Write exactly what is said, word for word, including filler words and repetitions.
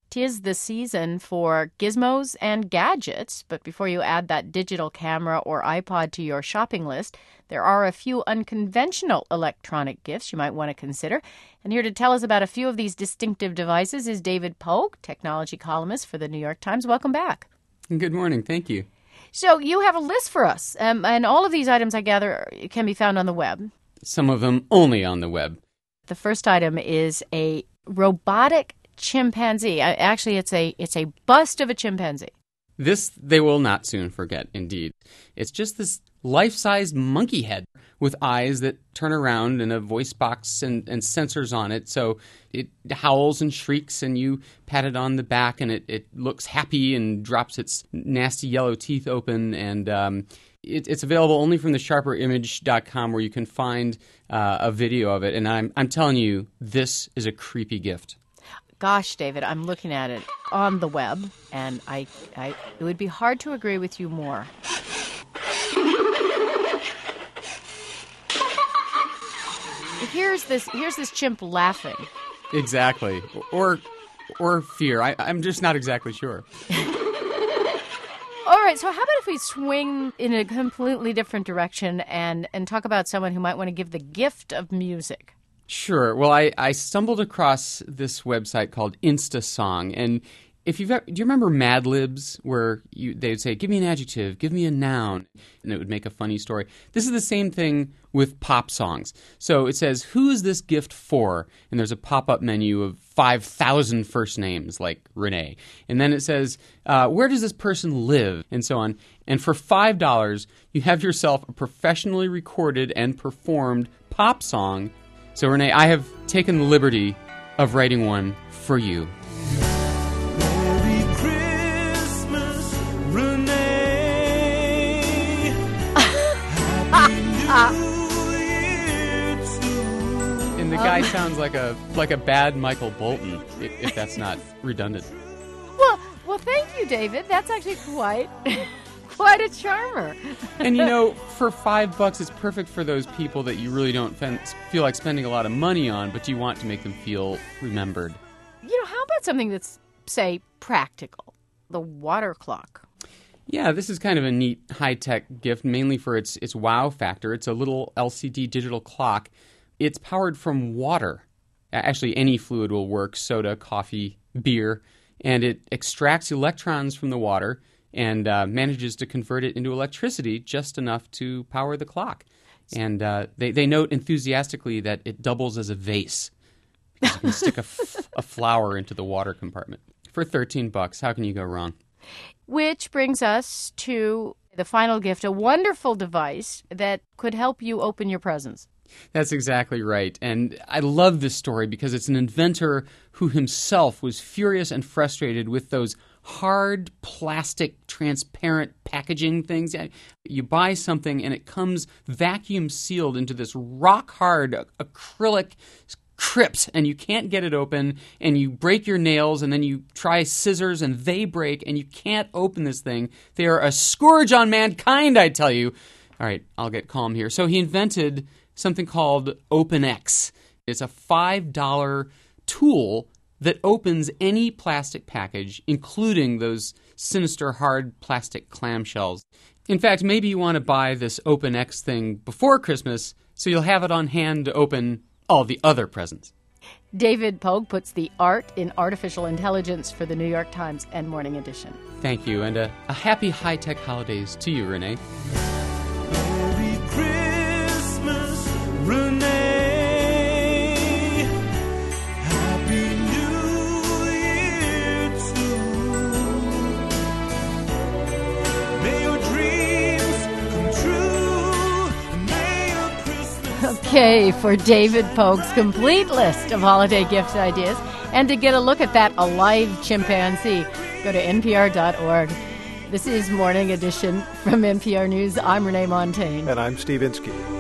'Tis the season for gizmos and gadgets, but before you add that digital camera or iPod to your shopping list, there are a few unconventional electronic gifts you might want to consider. And here to tell us about a few of these distinctive devices is David Pogue, technology columnist for the New York Times. Welcome back. Good morning. Thank you. So you have a list for us, um, and all of these items, I gather, can be found on the web. Some of them only on the web. The first item is a robotic chimpanzee. Actually, it's a it's a bust of a chimpanzee. This they will not soon forget, indeed. It's just this life-sized monkey head with eyes that turn around and a voice box and, and sensors on it. So it howls and shrieks, and you pat it on the back, and it, it looks happy and drops its nasty yellow teeth open. And um, it, it's available only from the sharper image dot com, where you can find uh, a video of it. And I'm I'm telling you, this is a creepy gift. Gosh, David, I'm looking at it on the web, and I, I it would be hard to agree with you more. Here's this here's this chimp laughing. Exactly. Or or fear. I, I'm just not exactly sure. All right, so how about if we swing in a completely different direction and, and talk about someone who might want to give the gift of music? Sure. Well, I, I stumbled across this website called InstaSong, and if you've got, do you remember Mad Libs, where you they would say, "Give me an adjective, give me a noun," and it would make a funny story? This is the same thing with pop songs. So it says, "Who is this gift for?" And there's a pop-up menu of five thousand first names, like Renee. And then it says, uh, "Where does this person live?" and so on. And for five dollars, you have yourself a professionally recorded and performed pop song. So, Renee, I have taken the liberty of writing one for you. Merry Christmas, Renee. Happy New Year too. And the guy sounds like a like a bad Michael Bolton, if, if that's not redundant. Well, well, thank you, David. That's actually quite... Quite a charmer. And, you know, for five bucks, it's perfect for those people that you really don't fen- feel like spending a lot of money on, but you want to make them feel remembered. You know, how about something that's, say, practical? The water clock. Yeah, this is kind of a neat high-tech gift, mainly for its, its wow factor. It's a little L C D digital clock. It's powered from water. Actually, any fluid will work, soda, coffee, beer. And it extracts electrons from the water and uh, manages to convert it into electricity just enough to power the clock. And uh, they, they note enthusiastically that it doubles as a vase, because you can stick a, f- a flower into the water compartment. For thirteen bucks, how can you go wrong? Which brings us to the final gift, a wonderful device that could help you open your presents. That's exactly right. And I love this story because it's an inventor who himself was furious and frustrated with those hard plastic transparent packaging things. You buy something and it comes vacuum sealed into this rock hard acrylic crypt, and you can't get it open, and you break your nails, and then you try scissors and they break, and you can't open this thing. They are a scourge on mankind, I tell you. All right, I'll get calm here. So he invented something called OpenX. It's a five dollar tool that opens any plastic package, including those sinister hard plastic clamshells. In fact, maybe you want to buy this OpenX thing before Christmas so you'll have it on hand to open all the other presents. David Pogue puts the art in artificial intelligence for the New York Times and Morning Edition. Thank you, and a, a happy high-tech holidays to you, Renee. Merry Christmas, Renee. Happy New Year too. May your dreams come true. May your Christmas... Okay, for David Pogue's complete list of holiday gift ideas, and to get a look at that alive chimpanzee, go to N P R dot org. This is Morning Edition from N P R News. I'm Renee Montagne. And I'm Steve Inskeep.